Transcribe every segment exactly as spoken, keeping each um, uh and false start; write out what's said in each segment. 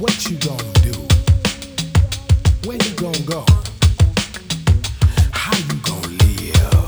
What you gonna do? Where you gonna go? How you gonna live?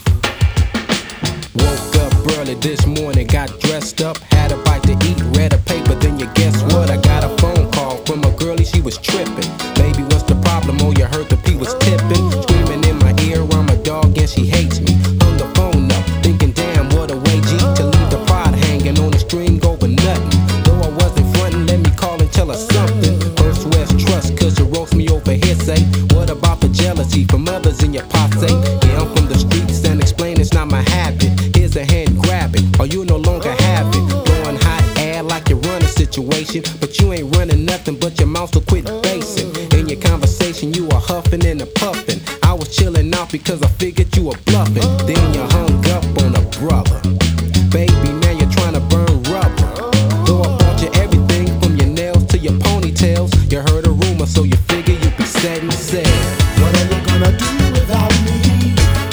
Woke up early this morning, got dressed up, had a bite to eat, read a paper, then you guess what? I got a phone call from a girlie, she was tripping. Baby, what's the problem? Oh, you heard the P was tipping, screaming in my ear, I'm a dog and she hates me. Hung the phone up, thinking damn, what a way G to leave the pride hanging on the string over nothing. Though I wasn't frontin', let me call and tell her something. First West Trust, cause you roast me over hearsay. What about the jealousy from others in your posse? Yeah, I'm from the streets and explain it's not my habit. Here's a hand, grab it, or you no longer have it. Blowing hot air like you run a situation, but you ain't running nothing but your mouth, so quit basing. In your conversation, you are huffing and a puffing. I was chilling out because I figured you were bluffing. Then you hung up on a brother. Baby, now you're trying to burn rubber. Though I bought you everything from your nails to your ponytails. You heard a rumor, so you figure you'd be set and said. What are you gonna do without me?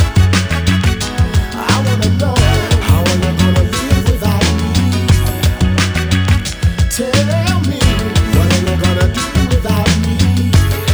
I wanna know. How are you gonna live without me? Tell me. What are you gonna do without me?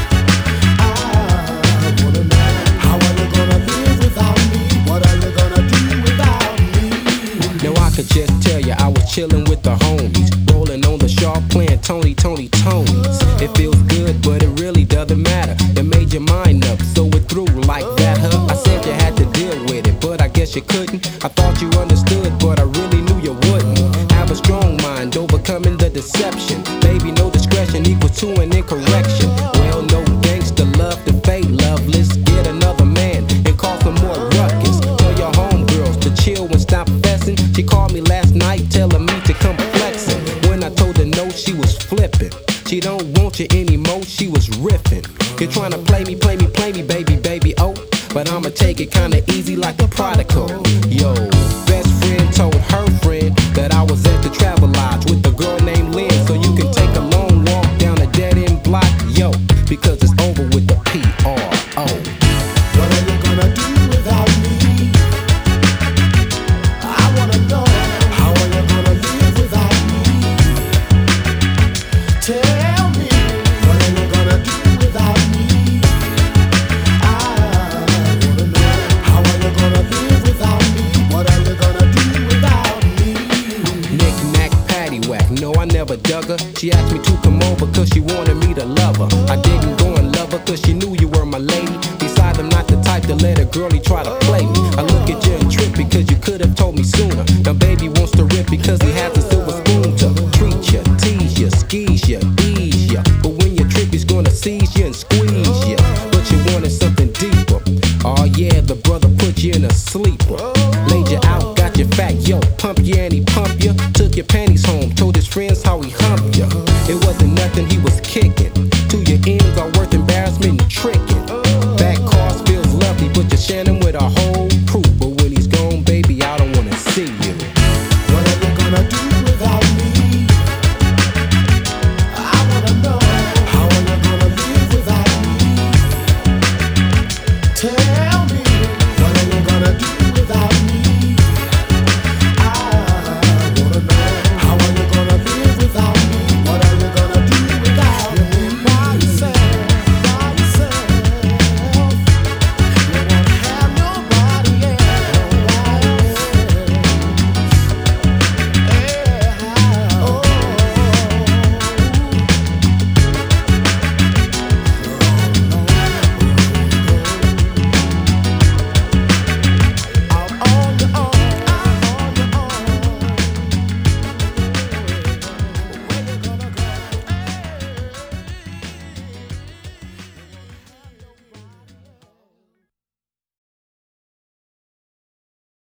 I wanna know. How are you gonna live without me? What are you gonna do without me? Now I could just tell you I was chillin' with the homies, rolling on the sharp, playing Tony, Tony, Tonys. It feels good, but it really doesn't matter. It made your mind up, so it through like that, huh? I said you had to deal with it, but I guess you couldn't. I thought you understood, but I really knew you wouldn't. Have a strong mind, overcoming the deception. Baby, no discretion equals to an incorrection. Well, no gangster love to fade loveless. Get another man and cause some more ruckus. Tell your homegirls to chill and stop fessing. She called me last night telling me to come flexing. When I told her no, she was flipping. She don't want you anymore, she was riffing. You're trying to play me, play me, play me, baby, baby, oh. But I'ma take it kinda easy like the prodigal. Yo, best friend told her friend that I was at the Travel Lodge with a girl named Lynn. So you can take a long walk down a dead-end block, yo. Because it's over with the P R O. What are you gonna do without me? I wanna know. How are you gonna live without me? Tell me. What are you gonna do without me? I wanna know. How are you gonna live without me? What are you gonna do without me? Knick-knack, paddywhack, no I never dug her. She asked me to come over cause she wanted me to love her. I didn't go and love her cause she knew you were my lady. Besides, I'm not the type to let a girlie try to play me. I look at you and trip because you could have told me sooner. Now baby wants to rip because he has a silver spoon to treat you, tease you, squeeze you, ease you. But when you trip he's gonna seize you and squeeze you. But you wanted something deeper. Oh yeah, the brother put you in a sleeper. Laid you out, got you fat, yo, pump you and he pump you. Took your panties home, told his friends how